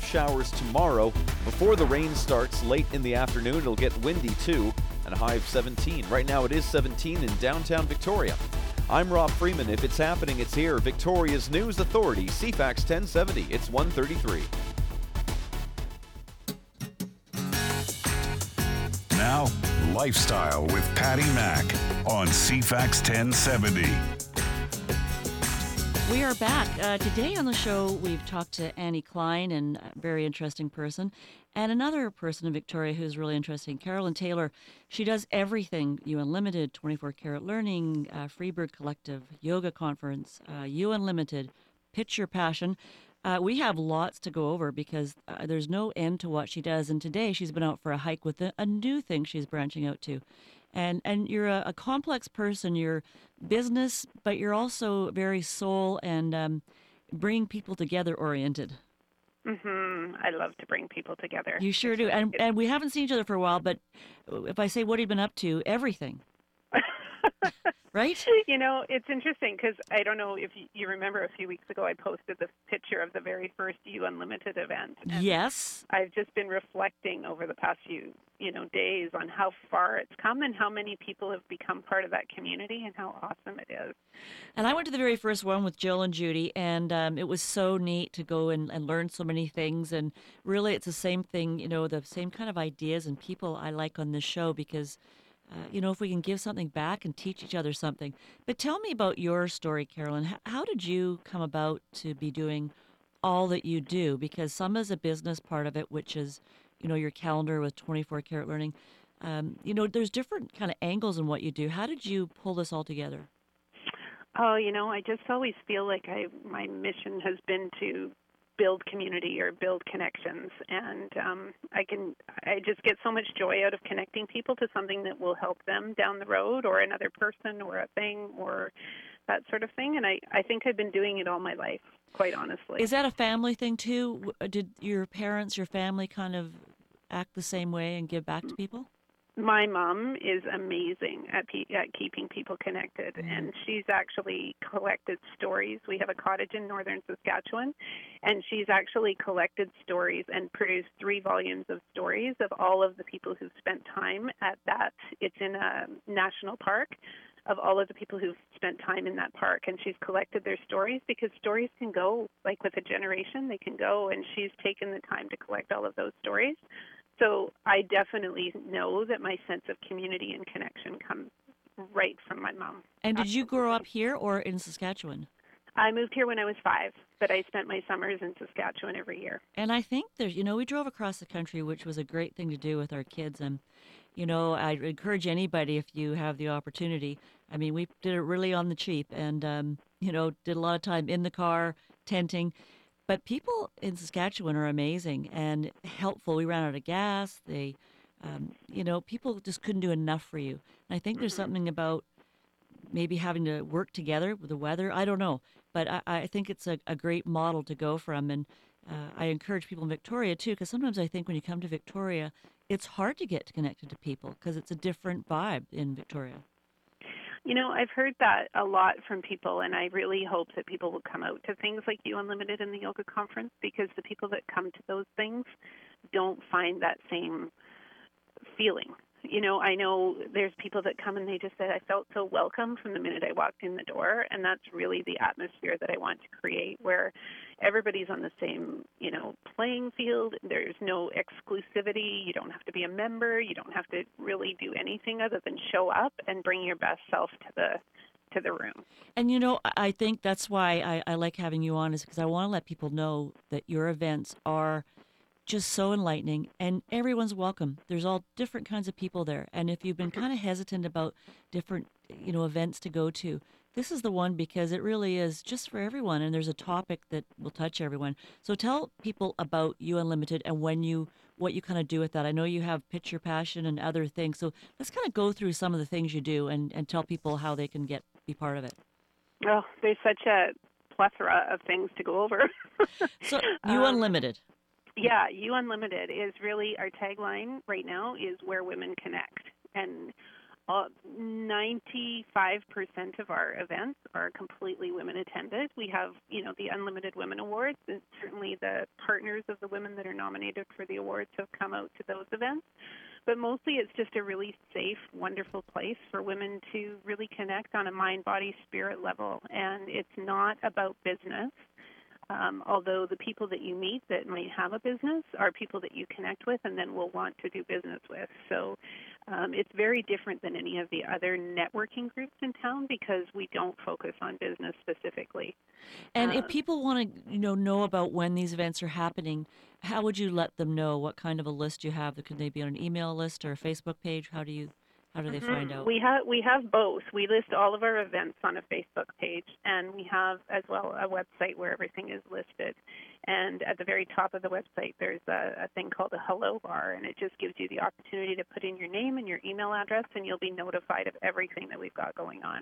showers tomorrow. Before the rain starts late in the afternoon, it'll get windy too, and a high of 17. Right now it is 17 in downtown Victoria. I'm Rob Freeman. If it's happening, it's here. Victoria's News Authority, CFAX 1070. It's 1:33. Now, Lifestyle with Patty Mack on CFAX 1070. We are back. Today on the show, we've talked to Annie Klein, and a very interesting person, and another person in Victoria who's really interesting, Carolyn Taylor. She does everything, You Unlimited, 24 Karat Learning, Freebird Collective, Yoga Conference, You Unlimited, Pitch Your Passion. We have lots to go over because there's no end to what she does, and today she's been out for a hike with a new thing she's branching out to. And you're a complex person. You're business, but you're also very soul and bring people together oriented. I love to bring people together. You sure do. And we haven't seen each other for a while, but if I say, what have you been up to? Everything. Right? You know, it's interesting because I don't know if you remember a few weeks ago I posted the picture of the very first You Unlimited event. And yes. I've just been reflecting over the past few, days on how far it's come and how many people have become part of that community and how awesome it is. And I went to the very first one with Jill and Judy, and it was so neat to go and learn so many things. And really, it's the same thing, the same kind of ideas and people I like on this show because if we can give something back and teach each other something. But tell me about your story, Carolyn. How did you come about to be doing all that you do? Because some is a business part of it, which is, your calendar with 24 Karat Learning. There's different kind of angles in what you do. How did you pull this all together? Oh, I just always feel like my mission has been to build community or build connections, and I just get so much joy out of connecting people to something that will help them down the road, or another person, or a thing, or that sort of thing. And I think I've been doing it all my life, quite honestly. Is that a family thing too? Did your parents, your family, kind of act the same way and give back to people? My mom is amazing at keeping people connected, and she's actually collected stories. We have a cottage in northern Saskatchewan, and she's actually collected stories and produced 3 volumes of stories of all of the people who've spent time at that. It's in a national park, of all of the people who've spent time in that park, and she's collected their stories because stories can go, like with a generation, they can go, and she's taken the time to collect all of those stories. So I definitely know that my sense of community and connection comes right from my mom. And did you grow up here or in Saskatchewan? I moved here when I was 5, but I spent my summers in Saskatchewan every year. And I think there's, we drove across the country, which was a great thing to do with our kids. And, I'd encourage anybody if you have the opportunity. I mean, we did it really on the cheap and, did a lot of time in the car, tenting. But people in Saskatchewan are amazing and helpful. We ran out of gas. They, people just couldn't do enough for you. And I think there's something about maybe having to work together with the weather. I don't know. But I think it's a great model to go from. And I encourage people in Victoria, too, because sometimes I think when you come to Victoria, it's hard to get connected to people because it's a different vibe in Victoria. I've heard that a lot from people, and I really hope that people will come out to things like You Unlimited and the Yoga Conference, because the people that come to those things don't find that same feeling. I know there's people that come and they just said, I felt so welcome from the minute I walked in the door, and that's really the atmosphere that I want to create, where everybody's on the same, playing field. There's no exclusivity. You don't have to be a member. You don't have to really do anything other than show up and bring your best self to the room. And, I think that's why I like having you on, is because I want to let people know that your events are just so enlightening, and everyone's welcome. There's all different kinds of people there. And if you've been kind of hesitant about different, events to go to, this is the one, because it really is just for everyone. And there's a topic that will touch everyone. So tell people about You Unlimited and what you kind of do with that. I know you have Pitch Your Passion and other things. So let's kind of go through some of the things you do and tell people how they can be part of it. Oh, there's such a plethora of things to go over. So You Unlimited. Yeah, You Unlimited is really our tagline right now, is where women connect. And 95% of our events are completely women attended. We have, the Unlimited Women Awards, and certainly the partners of the women that are nominated for the awards have come out to those events. But mostly it's just a really safe, wonderful place for women to really connect on a mind, body, spirit level. And it's not about business. Although the people that you meet that might have a business are people that you connect with and then will want to do business with. So it's very different than any of the other networking groups in town because we don't focus on business specifically. And if people want to, know about when these events are happening, how would you let them know? What kind of a list you have? Could they be on an email list or a Facebook page? How do they find out? We have both. We list all of our events on a Facebook page, and we have as well a website where everything is listed. And at the very top of the website, there's a thing called a hello bar, and it just gives you the opportunity to put in your name and your email address, and you'll be notified of everything that we've got going on.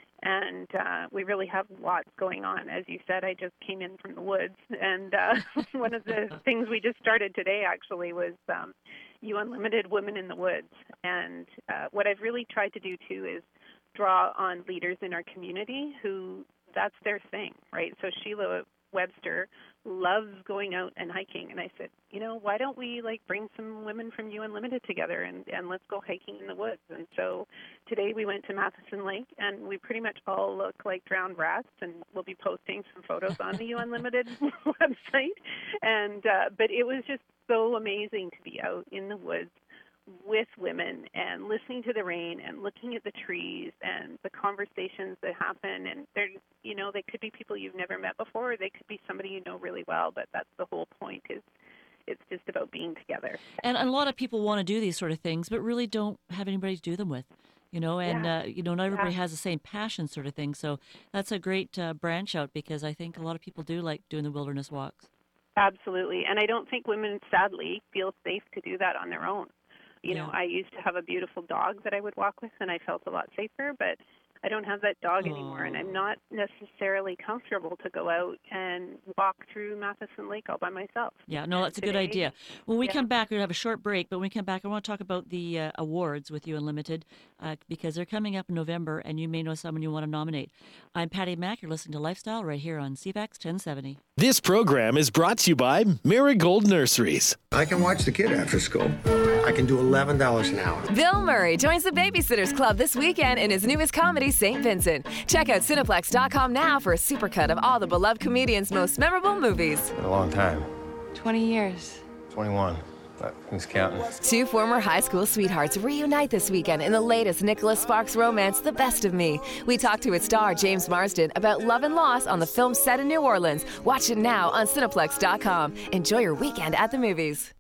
And we really have lots going on. As you said, I just came in from the woods, and one of the things we just started today actually was You Unlimited Women in the Woods. And what I've really tried to do, too, is draw on leaders in our community who that's their thing, right? So Sheila Webster loves going out and hiking. And I said, why don't we bring some women from You Unlimited together and let's go hiking in the woods. And so today we went to Matheson Lake, and we pretty much all look like drowned rats, and we'll be posting some photos on the You Unlimited website. And but it was just so amazing to be out in the woods with women and listening to the rain and looking at the trees and the conversations that happen. And they're, they could be people you've never met before, or they could be somebody you know really well, but that's the whole point, is it's just about being together. And a lot of people want to do these sort of things, but really don't have anybody to do them with, not everybody has the same passion sort of thing. So that's a great branch out, because I think a lot of people do like doing the wilderness walks. Absolutely. And I don't think women, sadly, feel safe to do that on their own. I used to have a beautiful dog that I would walk with, and I felt a lot safer, but I don't have that dog anymore, and I'm not necessarily comfortable to go out and walk through Matheson Lake all by myself. Yeah, no, that's a good idea. When we come back, we're going to have a short break, but when we come back, I want to talk about the awards with You Unlimited, because they're coming up in November, and you may know someone you want to nominate. I'm Patty Mack. You're listening to Lifestyle right here on CFAX 1070. This program is brought to you by Marigold Nurseries. I can watch the kid after school. I can do $11 an hour. Bill Murray joins the Babysitters Club this weekend in his newest comedy, St. Vincent. Check out Cineplex.com now for a supercut of all the beloved comedian's most memorable movies. Been a long time. 20 years. 21. But who's counting? Two former high school sweethearts reunite this weekend in the latest Nicholas Sparks romance, The Best of Me. We talk to its star, James Marsden, about love and loss on the film set in New Orleans. Watch it now on Cineplex.com. Enjoy your weekend at the movies.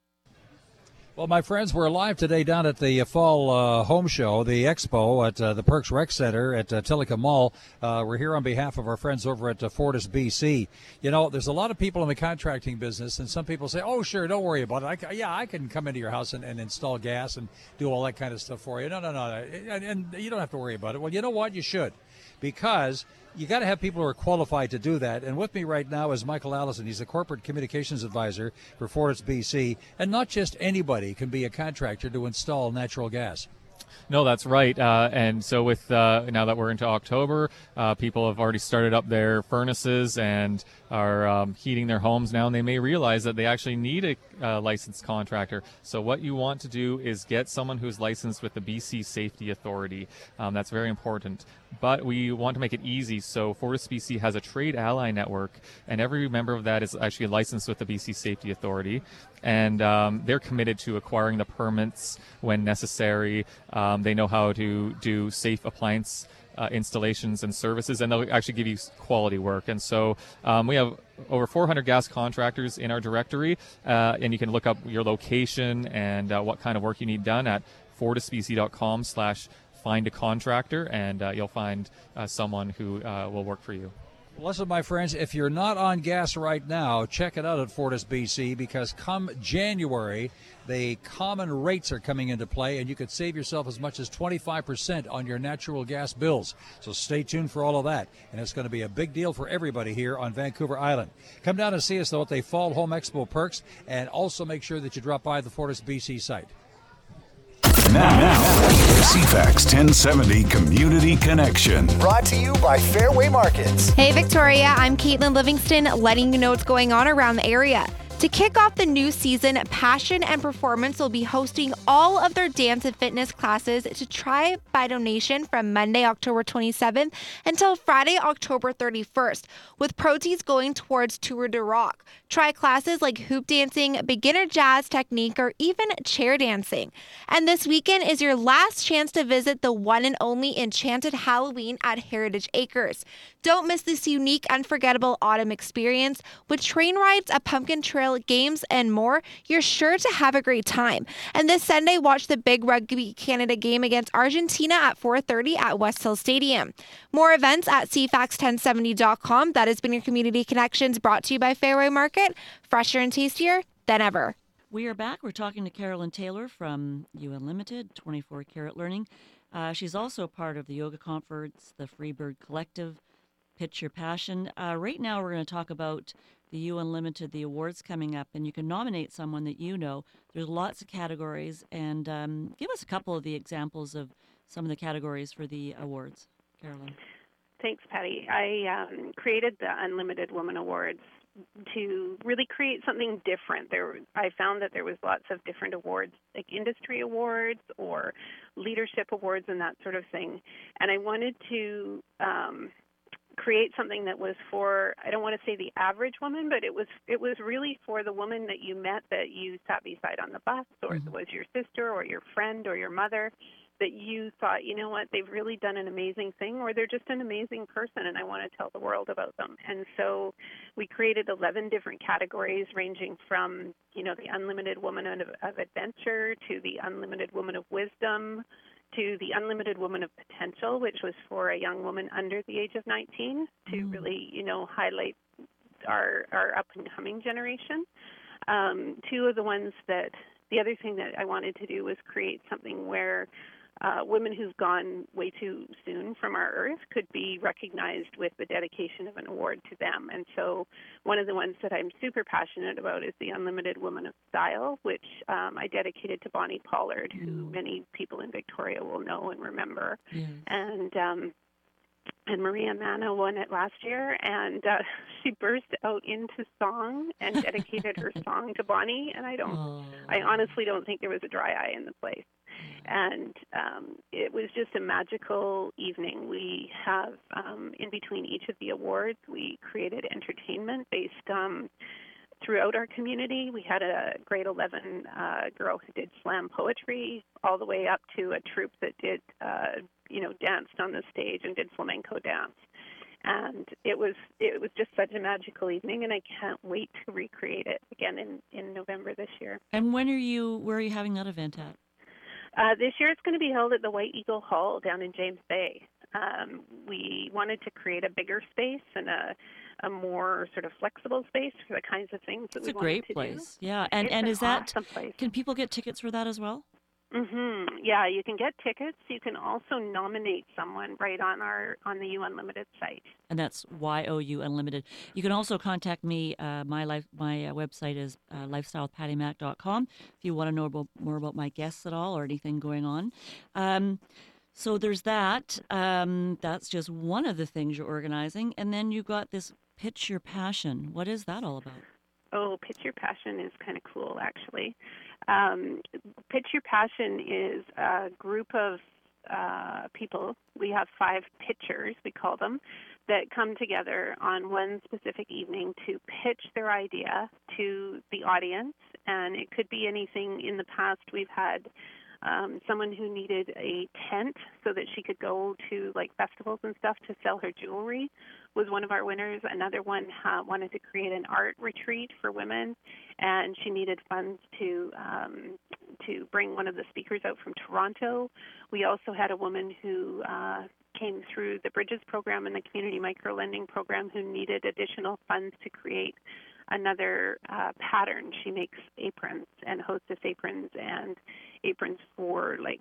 Well, my friends, we're live today down at the Fall Home Show, the expo at the Perks Rec Center at Tilica Mall. We're here on behalf of our friends over at Fortis BC. There's a lot of people in the contracting business, and some people say, oh, sure, don't worry about it. I can come into your house and install gas and do all that kind of stuff for you. No. And you don't have to worry about it. Well, you know what? You should, because you got to have people who are qualified to do that. And with me right now is Michael Allison. He's the Corporate Communications Advisor for Fortis BC. And not just anybody can be a contractor to install natural gas. No, that's right. And so with now that we're into October, people have already started up their furnaces and are heating their homes now, and they may realize that they actually need a licensed contractor. So what you want to do is get someone who's licensed with the BC Safety Authority. That's very important. But we want to make it easy, so Fortis BC has a trade ally network, and every member of that is actually licensed with the BC Safety Authority, and they're committed to acquiring the permits when necessary. They know how to do safe appliance installations and services, and they'll actually give you quality work. And so we have over 400 gas contractors in our directory, and you can look up your location and what kind of work you need done at fortisbc.com/find a contractor, and you'll find someone who will work for you. Listen, my friends, if you're not on gas right now, check it out at Fortis BC, because come January, the common rates are coming into play, and you could save yourself as much as 25% on your natural gas bills. So stay tuned for all of that, and it's going to be a big deal for everybody here on Vancouver Island. Come down and see us, though, at the Fall Home Expo Perks, and also make sure that you drop by the Fortis BC site. Now, CFAX 1070 Community Connection. Brought to you by Fairway Markets. Hey Victoria, I'm Caitlin Livingston, letting you know what's going on around the area. To kick off the new season, Passion and Performance will be hosting all of their dance and fitness classes to try by donation from Monday, October 27th until Friday, October 31st, with proceeds going towards Tour de Rock. Try classes like hoop dancing, beginner jazz technique, or even chair dancing. And this weekend is your last chance to visit the one and only Enchanted Halloween at Heritage Acres. Don't miss this unique, unforgettable autumn experience with train rides, a pumpkin trail, games, and more. You're sure to have a great time. And this Sunday, watch the big Rugby Canada game against Argentina at 4:30 at West Hill Stadium. More events at cfax1070.com. That has been your Community Connections, brought to you by Fairway Market. Fresher and tastier than ever. We are back. We're talking to Carolyn Taylor from Unlimited 24 Karat Learning. She's also part of the Yoga Conference, the Freebird Collective, Pitch Your Passion. Right now, we're going to talk about the U Unlimited, the awards coming up, and you can nominate someone that you know. There's lots of categories, and give us a couple of the examples of some of the categories for the awards, Carolyn. Thanks, Patty. I created the Unlimited Women Awards to really create something different. I found that there was lots of different awards, like industry awards or leadership awards and that sort of thing. And I wanted to create something that was for, I don't want to say the average woman, but it was really for the woman that you met, that you sat beside on the bus, or it was your sister or your friend or your mother, that you thought, you know what, they've really done an amazing thing, or they're just an amazing person and I want to tell the world about them. And so we created 11 different categories, ranging from, the Unlimited Woman of Adventure to the Unlimited Woman of Wisdom, to the Unlimited Woman of Potential, which was for a young woman under the age of 19 to really, highlight our up-and-coming generation. Two of the ones that, the other thing that I wanted to do was create something where women who've gone way too soon from our earth could be recognized with the dedication of an award to them. And so one of the ones that I'm super passionate about is the Unlimited Woman of Style, which I dedicated to Bonnie Pollard, who many people in Victoria will know and remember. And Maria Manna won it last year, and she burst out into song and dedicated her song to Bonnie, and I honestly don't think there was a dry eye in the place. And it was just a magical evening. We have, in between each of the awards, we created entertainment based throughout our community. We had a grade 11 girl who did slam poetry, all the way up to a troupe that did, danced on the stage and did flamenco dance. And it was just such a magical evening, and I can't wait to recreate it again in November this year. And where are you having that event at? This year it's going to be held at the White Eagle Hall down in James Bay. We wanted to create a bigger space and a more sort of flexible space for the kinds of things that we wanted to do. It's a great place. Yeah, and is that, can people get tickets for that as well? Yeah, you can get tickets. You can also nominate someone right on the U Unlimited site. And that's YOU Unlimited. You can also contact me. My website is lifestylewithpattymac.com if you want to know more about my guests at all or anything going on. So there's that. That's just one of the things you're organizing. And then you got this Pitch Your Passion. What is that all about? Oh, Pitch Your Passion is kind of cool, actually. Pitch Your Passion is a group of people. We have 5 pitchers, we call them, that come together on one specific evening to pitch their idea to the audience. And it could be anything. In the past, we've had someone who needed a tent so that she could go to like festivals and stuff to sell her jewelry was one of our winners. Another one wanted to create an art retreat for women, and she needed funds to bring one of the speakers out from Toronto. We also had a woman who came through the Bridges program and the Community Microlending program who needed additional funds to create another pattern. She makes aprons and hostess aprons and aprons for like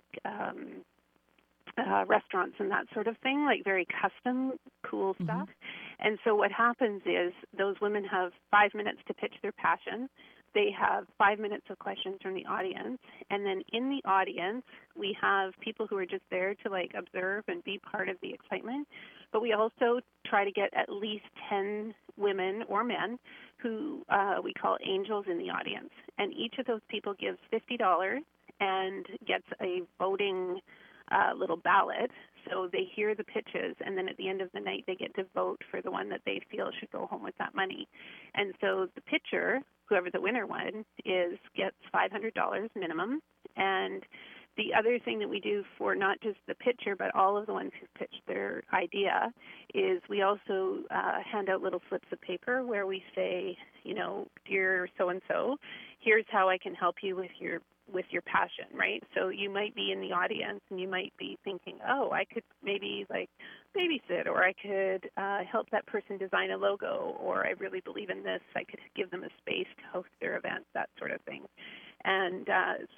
restaurants and that sort of thing, like very custom, cool stuff. And so what happens is those women have 5 minutes to pitch their passion. they have 5 minutes of questions from the audience. And then in the audience, we have people who are just there to like observe and be part of the excitement. But we also try to get at least 10 women or men who we call angels in the audience. And each of those people gives $50 and gets a voting little ballot. So they hear the pitches, and then at the end of the night, they get to vote for the one that they feel should go home with that money. And so the pitcher, whoever the winner one is, gets $500 minimum. And the other thing that we do for not just the pitcher, but all of the ones who pitched their idea, is we also hand out little slips of paper where we say, you know, dear so-and-so, here's how I can help you with your passion, right? So you might be in the audience and you might be thinking, oh, I could maybe like babysit, or I could help that person design a logo, or I really believe in this, I could give them a space to host their event, that sort of thing. And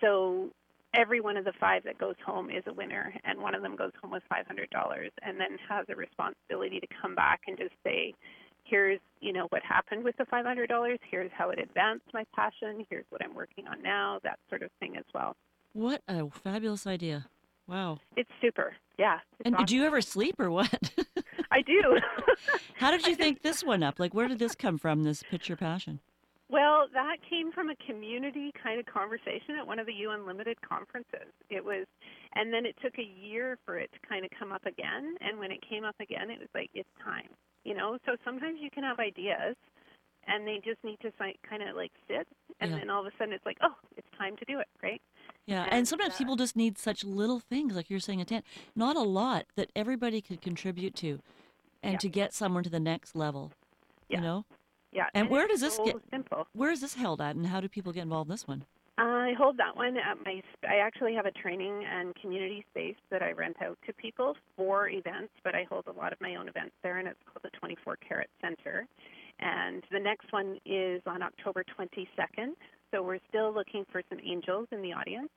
so every one of the 5 that goes home is a winner, and one of them goes home with $500 and then has a responsibility to come back and just say, here's, you know, what happened with the $500. Here's how it advanced my passion. Here's what I'm working on now, that sort of thing as well. What a fabulous idea. Wow. It's super. Yeah. And awesome. Do you ever sleep or what? I do. How did you think this one up? Like, where did this come from, this Pitch Your Passion? Well, that came from a community kind of conversation at one of the U Unlimited conferences. It was, and then it took a year for it to kind of come up again. And when it came up again, it was like, it's time. You know, so sometimes you can have ideas and they just need to kind of like sit, and then all of a sudden it's like, oh, it's time to do it, right? Yeah, and sometimes people just need such little things, like you're saying, not a lot, that everybody could contribute to, and to get someone to the next level, you know? Yeah. And where does this simple. Where is this held at, and how do people get involved in this one? I hold that one at I actually have a training and community space that I rent out to people for events, but I hold a lot of my own events there, and it's called the 24 Carat Center. And the next one is on October 22nd, so we're still looking for some angels in the audience.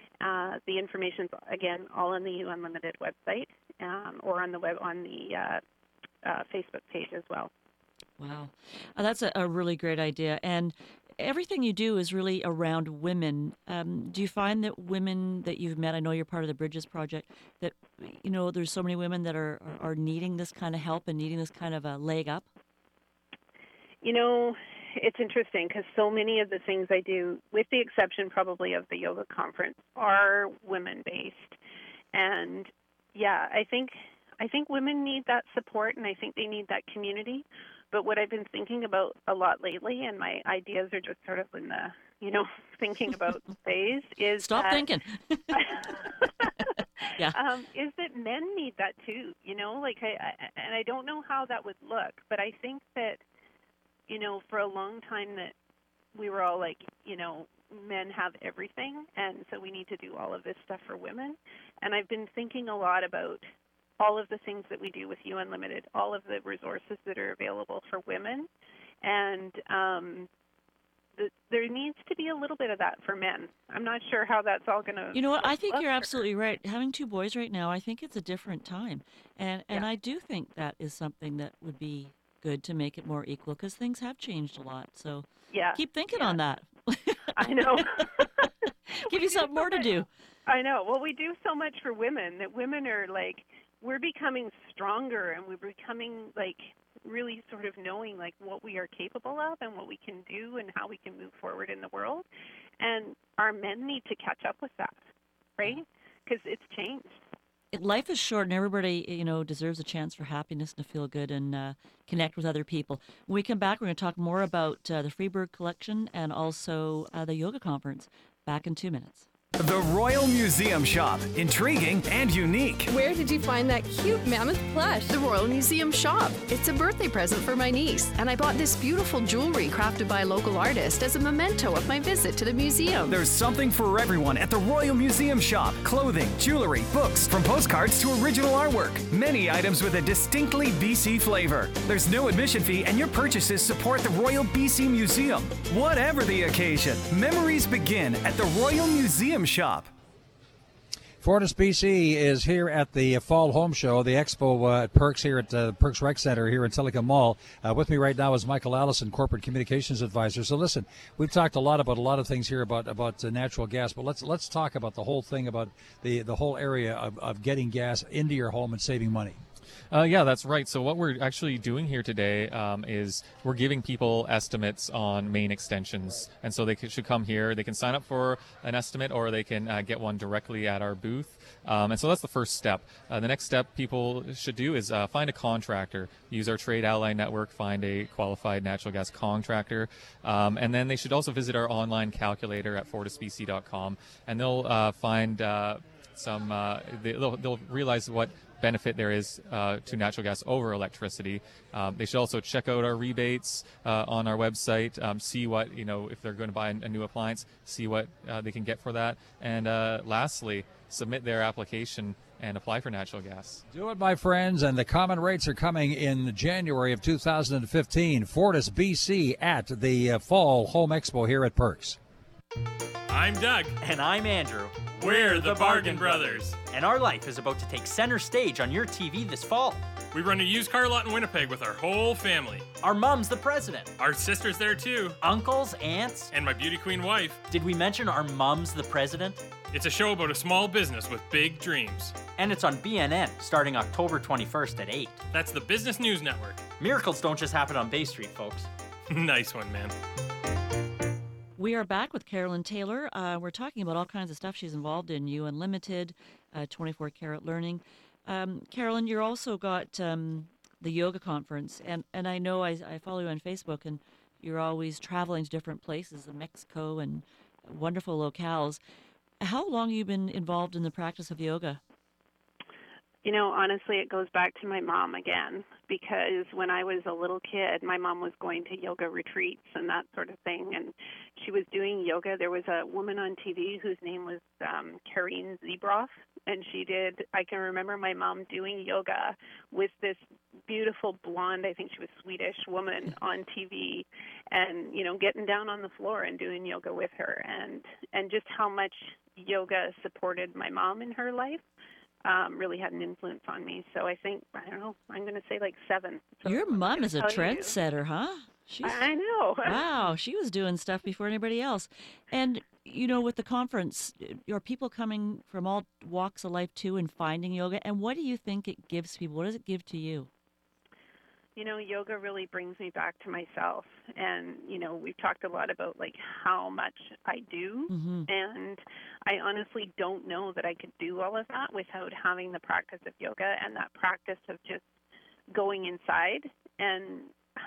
The information's, again, all on the U Unlimited website, or on the Facebook page as well. Wow. That's a really great idea. And everything you do is really around women. Do you find that women that you've met, I know you're part of the Bridges Project, that, you know, there's so many women that are needing this kind of help and needing this kind of a leg up? You know, it's interesting because so many of the things I do, with the exception probably of the yoga conference, are women-based. And, yeah, I think women need that support, and I think they need that community. But what I've been thinking about a lot lately, and my ideas are just sort of in the, you know, thinking about phase, is Stop thinking. Yeah. Is that men need that too, you know? Like, I don't know how that would look, but I think that, you know, for a long time that we were all like, you know, men have everything, and so we need to do all of this stuff for women. And I've been thinking a lot about all of the things that we do with U Unlimited, all of the resources that are available for women. And there needs to be a little bit of that for men. I'm not sure how that's all going to... You know what? I think you're absolutely right. Having 2 boys right now, I think it's a different time. And I do think that is something that would be good to make it more equal, because things have changed a lot. So keep thinking on that. I know. Give you something more to do. I know. Well, we do so much for women that women are like... We're becoming stronger, and we're becoming like really sort of knowing like what we are capable of and what we can do and how we can move forward in the world. And our men need to catch up with that, right? Because it's changed. Life is short, and everybody, you know, deserves a chance for happiness and to feel good and connect with other people. When we come back, we're going to talk more about the Freeburg Collection and also the yoga conference. Back in 2 minutes. The Royal Museum Shop. Intriguing and unique. Where did you find that cute mammoth plush? The Royal Museum Shop. It's a birthday present for my niece, and I bought this beautiful jewelry crafted by a local artist as a memento of my visit to the museum. There's something for everyone at the Royal Museum Shop. Clothing, jewelry, books, from postcards to original artwork. Many items with a distinctly BC flavor. There's no admission fee, and your purchases support the Royal BC Museum. Whatever the occasion, memories begin at the Royal Museum Shop. Fortis BC is here at the Fall Home Show, the expo at Perks here at the Perks Rec Center here in Tillicum Mall. With me right now is Michael Allison, Corporate Communications Advisor. So listen, we've talked a lot of things here about natural gas, but let's talk about the whole thing about the whole area of getting gas into your home and saving money. Yeah, that's right. So what we're actually doing here today is we're giving people estimates on main extensions. And so they should come here. They can sign up for an estimate, or they can get one directly at our booth. And so that's the first step. The next step people should do is find a contractor. Use our Trade Ally network, find a qualified natural gas contractor. And then they should also visit our online calculator at fortisbc.com. And they'll find they'll realize what benefit there is to natural gas over electricity. They should also check out our rebates on our website, see what, if they're going to buy a new appliance, see what they can get for that. And lastly, submit their application and apply for natural gas. Do it, my friends, and the common rates are coming in January of 2015. Fortis BC at the Fall Home Expo here at Perks. I'm Doug. And I'm Andrew. We're the Bargain Brothers. And our life is about to take center stage on your TV this fall. We run a used car lot in Winnipeg with our whole family. Our mom's the president. Our sister's there too. Uncles, aunts. And my beauty queen wife. Did we mention our mom's the president? It's a show about a small business with big dreams. And it's on BNN starting October 21st at 8. That's the Business News Network. Miracles don't just happen on Bay Street, folks. Nice one, man. We are back with Carolyn Taylor. We're talking about all kinds of stuff she's involved in, U Unlimited, 24 Karat Learning. Carolyn, you're also got the yoga conference, and I know I follow you on Facebook, and you're always traveling to different places in Mexico and wonderful locales. How long have you been involved in the practice of yoga? Honestly, it goes back to my mom again, because when I was a little kid, my mom was going to yoga retreats and that sort of thing, and she was doing yoga. There was a woman on TV whose name was Karine Zebroff, and I can remember my mom doing yoga with this beautiful blonde, I think she was Swedish woman on TV, and, getting down on the floor and doing yoga with her, and just how much yoga supported my mom in her life. Really had an influence on me. So I think, I'm going to say like 7. So your mom is a trendsetter, huh? I know. Wow, she was doing stuff before anybody else. And, with the conference, are people coming from all walks of life too and finding yoga? And what do you think it gives people? What does it give to you? Yoga really brings me back to myself. And, we've talked a lot about, how much I do. Mm-hmm. And I honestly don't know that I could do all of that without having the practice of yoga and that practice of just going inside. And,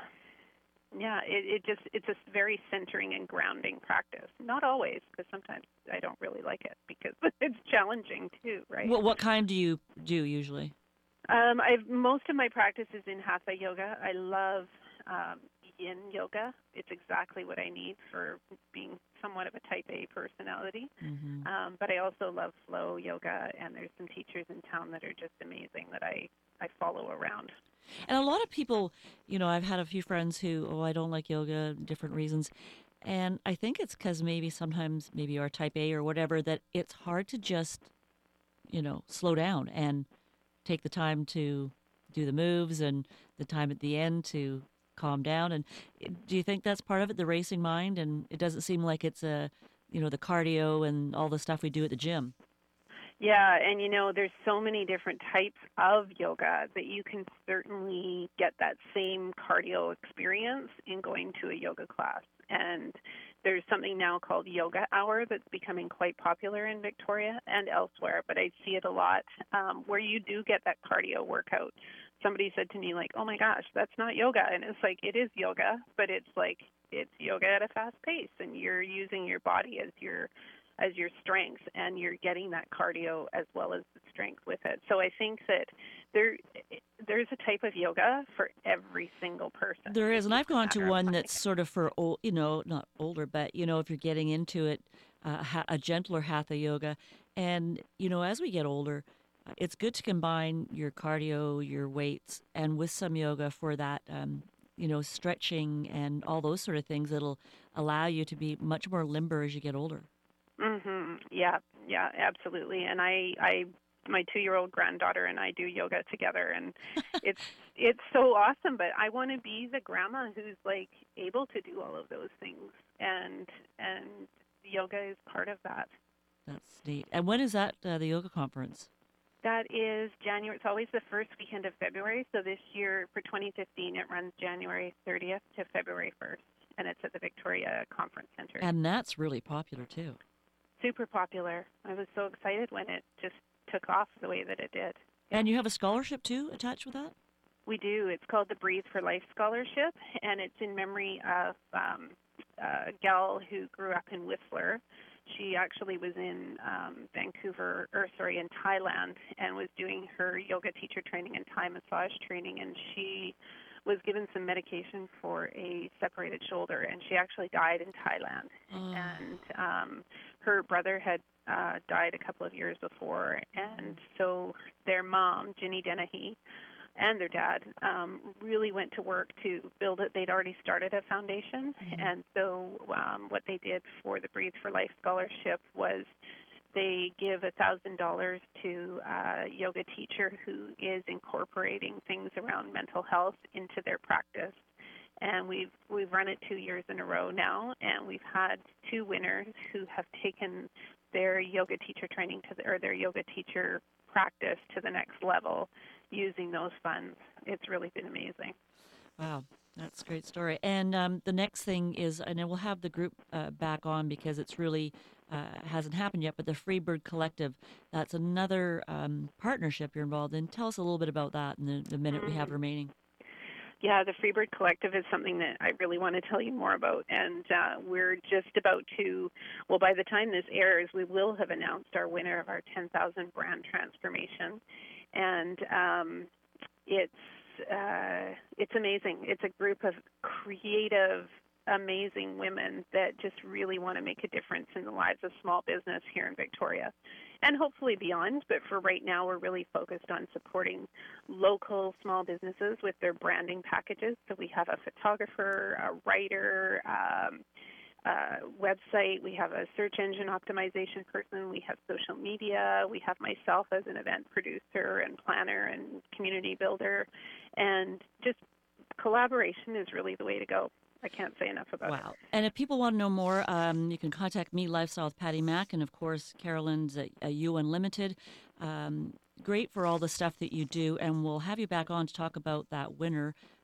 yeah, it's a very centering and grounding practice. Not always, because sometimes I don't really like it because it's challenging too, right? Well, what kind do you do usually? Most of my practice is in Hatha yoga. I love yin yoga. It's exactly what I need for being somewhat of a type A personality. Mm-hmm. But I also love flow yoga, and there's some teachers in town that are just amazing that I follow around. And a lot of people, I've had a few friends who, I don't like yoga, different reasons. And I think it's because sometimes you're type A or whatever, that it's hard to just, slow down and take the time to do the moves and the time at the end to calm down. And do you think that's part of it, the racing mind? And it doesn't seem like it's the cardio and all the stuff we do at the gym. Yeah, and there's so many different types of yoga that you can certainly get that same cardio experience in going to a yoga class. And there's something now called Yoga Hour that's becoming quite popular in Victoria and elsewhere, but I see it a lot where you do get that cardio workout. Somebody said to me, oh my gosh, that's not yoga. And it's it is yoga, but it's yoga at a fast pace, and you're using your body as your strength, and you're getting that cardio as well as the strength with it. So I think that there's a type of yoga for every single person. There is, and I've gone to one that's sort of for old, not older, but if you're getting into it, a gentler hatha yoga. And as we get older, it's good to combine your cardio, your weights, and with some yoga for that, stretching and all those sort of things that'll allow you to be much more limber as you get older. Mm-hmm. Yeah, absolutely. And my 2-year-old granddaughter and I do yoga together, and it's so awesome. But I want to be the grandma who's like able to do all of those things, and yoga is part of that. That's neat. And when is that, the yoga conference? That is January. It's always the first weekend of February. So this year, for 2015, it runs January 30th to February 1st, and it's at the Victoria Conference Center. And that's really popular, too. Super popular. I was so excited when it just took off the way that it did. And you have a scholarship, too, attached with that? We do. It's called the Breathe for Life Scholarship, and it's in memory of a gal who grew up in Whistler. She actually was in in Thailand, and was doing her yoga teacher training and Thai massage training, and she was given some medication for a separated shoulder, and she actually died in Thailand. And her brother had died a couple of years before, and so their mom, Ginny Dennehy, and their dad really went to work to build it. They'd already started a foundation, and so what they did for the Breathe for Life Scholarship was they give $1,000 to a yoga teacher who is incorporating things around mental health into their practice. And we've run it 2 years in a row now, and we've had 2 winners who have taken their yoga teacher training or their yoga teacher practice to the next level using those funds. It's really been amazing. Wow, that's a great story. And the next thing is, and we'll have the group back on because it's really hasn't happened yet, but the Freebird Collective, that's another partnership you're involved in. Tell us a little bit about that in the minute we have remaining. Yeah, the Freebird Collective is something that I really want to tell you more about, and we're just about to, well, by the time this airs, we will have announced our winner of our 10,000 brand transformation, and it's amazing. It's a group of creative, amazing women that just really want to make a difference in the lives of small business here in Victoria and hopefully beyond. But for right now, we're really focused on supporting local small businesses with their branding packages. So we have a photographer, a writer, website, we have a search engine optimization person, we have social media, we have myself as an event producer and planner and community builder, and just collaboration is really the way to go. I can't say enough about it. Wow. And if people want to know more, you can contact me, Lifestyle with Patty Mack, and of course, Carolyn's at You Unlimited. Great for all the stuff that you do, and we'll have you back on to talk about that winner